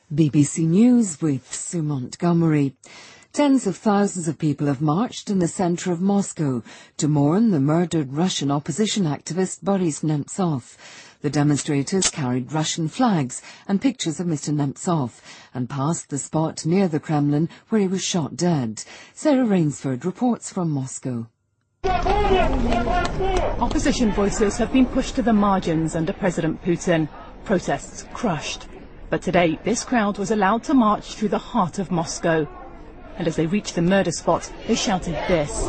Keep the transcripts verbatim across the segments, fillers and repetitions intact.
B B C News with Sue Montgomery. Tens of thousands of people have marched in the centre of Moscow to mourn the murdered Russian opposition activist Boris Nemtsov. The demonstrators carried Russian flags and pictures of Mister Nemtsov and passed the spot near the Kremlin where he was shot dead. Sarah Rainsford reports from Moscow. Opposition voices have been pushed to the margins under President Putin. Protests crushed. But today, this crowd was allowed to march through the heart of Moscow. And as they reached the murder spot, they shouted this: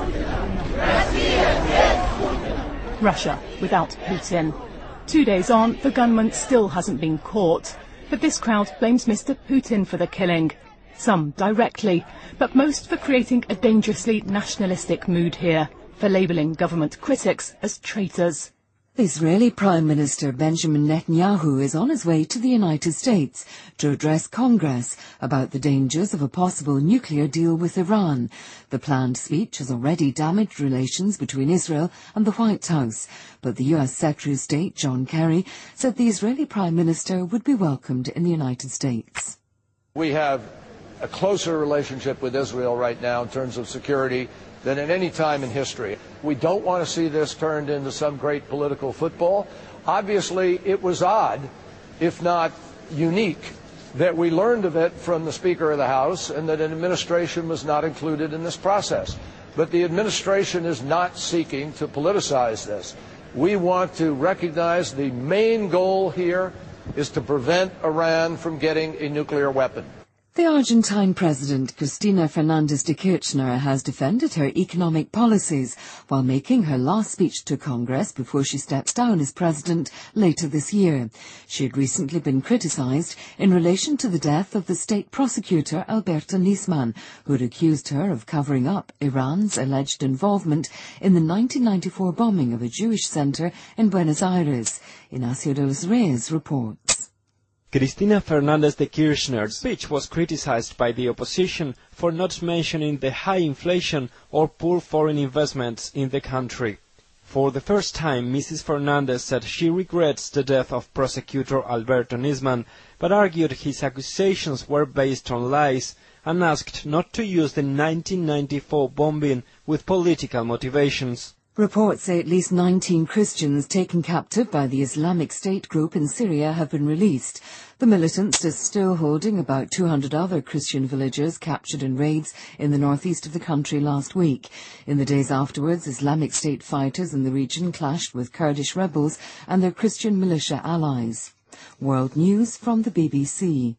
Russia without Putin. Two days on, the gunman still hasn't been caught. But this crowd blames Mister Putin for the killing. Some directly, but most for creating a dangerously nationalistic mood here, for labelling government critics as traitors. Israeli Prime Minister Benjamin Netanyahu is on his way to the United States to address Congress about the dangers of a possible nuclear deal with Iran. The planned speech has already damaged relations between Israel and the White House, but the U S Secretary of State John Kerry said the Israeli Prime Minister would be welcomed in the United States. We have a closer relationship with Israel right now in terms of security than at any time in history. We don't want to see this turned into some great political football. Obviously, it was odd, if not unique, that we learned of it from the Speaker of the House and that an administration was not included in this process. But the administration is not seeking to politicize this. We want to recognize the main goal here is to prevent Iran from getting a nuclear weapon. The Argentine President Cristina Fernández de Kirchner has defended her economic policies while making her last speech to Congress before she steps down as president later this year. She had recently been criticised in relation to the death of the state prosecutor Alberto Nisman, who had accused her of covering up Iran's alleged involvement in the nineteen ninety-four bombing of a Jewish centre in Buenos Aires. Ignacio de los Reyes reports. Cristina Fernández de Kirchner's speech was criticized by the opposition for not mentioning the high inflation or poor foreign investments in the country. For the first time, Missus Fernández said she regrets the death of prosecutor Alberto Nisman, but argued his accusations were based on lies and asked not to use the nineteen ninety-four bombing with political motivations. Reports say at least nineteen Christians taken captive by the Islamic State group in Syria have been released. The militants are still holding about two hundred other Christian villagers captured in raids in the northeast of the country last week. In the days afterwards, Islamic State fighters in the region clashed with Kurdish rebels and their Christian militia allies. World News from the B B C.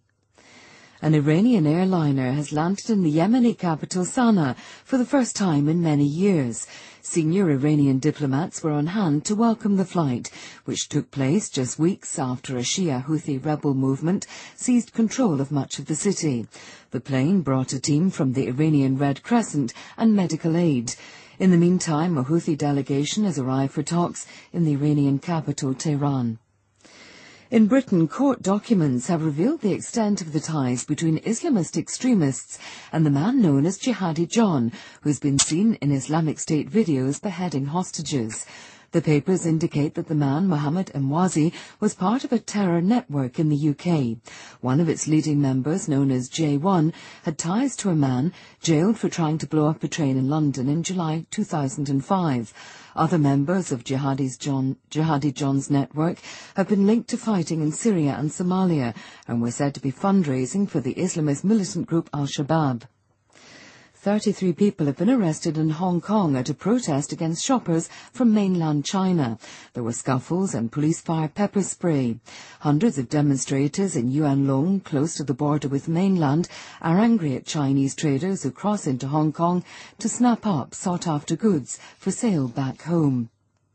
An Iranian airliner has landed in the Yemeni capital Sana'a for the first time in many years. Senior Iranian diplomats were on hand to welcome the flight, which took place just weeks after a Shia Houthi rebel movement seized control of much of the city. The plane brought a team from the Iranian Red Crescent and medical aid. In the meantime, a Houthi delegation has arrived for talks in the Iranian capital, Tehran. In Britain, court documents have revealed the extent of the ties between Islamist extremists and the man known as Jihadi John, who has been seen in Islamic State videos beheading hostages. The papers indicate that the man, Mohammed Emwazi, was part of a terror network in the U K. One of its leading members, known as J one, had ties to a man jailed for trying to blow up a train in London in July two thousand five. Other members of Jihadi's John, Jihadi John's network have been linked to fighting in Syria and Somalia and were said to be fundraising for the Islamist militant group Al-Shabaab. thirty-three people have been arrested in Hong Kong at a protest against shoppers from mainland China. There were scuffles and police fired pepper spray. Hundreds of demonstrators in Yuan Long, close to the border with mainland, are angry at Chinese traders who cross into Hong Kong to snap up sought-after goods for sale back home.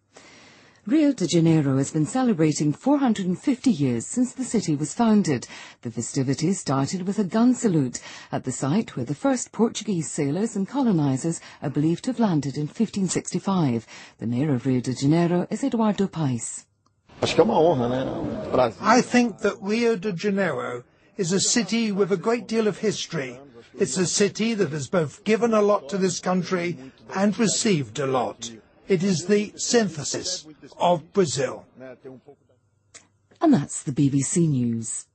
Rio de Janeiro has been celebrating four hundred fifty years since the city was founded. The festivities started with a gun salute at the site where the first Portuguese sailors and colonizers are believed to have landed in fifteen sixty-five. The mayor of Rio de Janeiro is Eduardo Paes. I think that Rio de Janeiro is a city with a great deal of history. It's a city that has both given a lot to this country and received a lot. It is the synthesis of Brazil. And that's the B B C News.